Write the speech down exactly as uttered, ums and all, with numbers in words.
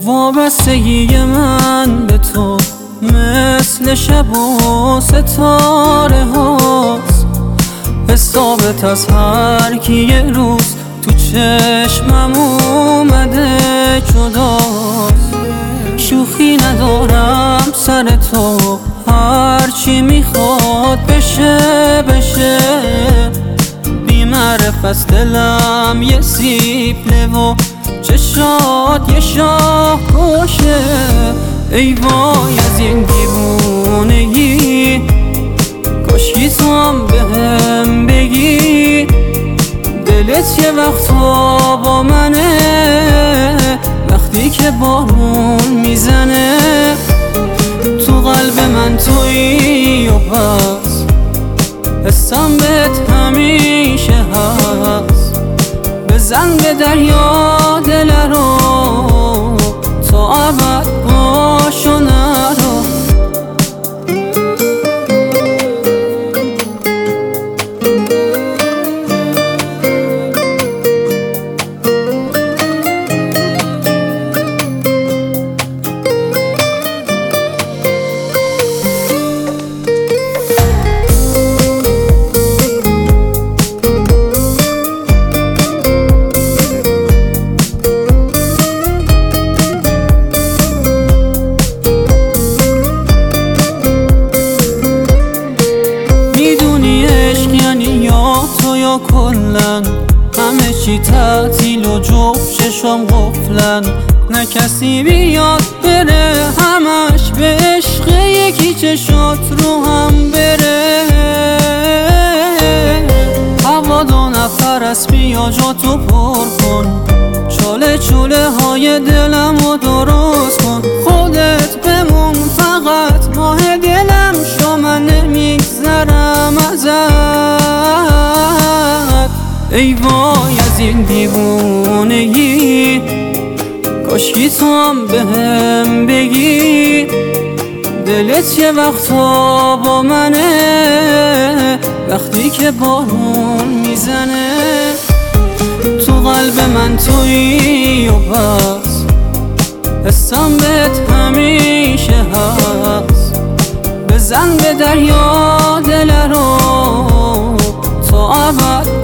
وابستگی من به تو مثل شب و ستاره هاست، حسابت از هر کی یه روز تو چشمم اومده جداست. شوخی ندارم سر تو، هرچی میخواد بشه بشه. بی‌معرف از دلم یه سیپله و چشات یه شاه کشه. ای وای از این دیوونگی، کاشکی تو هم بهم بگی دلت یه وقتا با منه، وقتی که بارون میزنه تو قلب من تویی و پس حسم بهت همیشه هست. بزن به دریا دل رو تا ابد باش و نرو. یا کلن همه چی تعطیل و جفت چشم قفلن، نه کسی بیاد بره همش به عشق یکی چشات رو هم بره. هوا دو نفر است بیا جاتو پر کن، چاله چوله های دلم رو درست کن. خودت بمون فقط ماه دلم شو، من نمیگذرم ازت. ای وای از این دیوونگی، کاشکی تو هم بهم بگی دلت یه وقتا با منه، وقتی که بارون میزنه تو قلب من تویی و پس حسم بهت همیشه هست. بزن به دریا دل رو تا ابد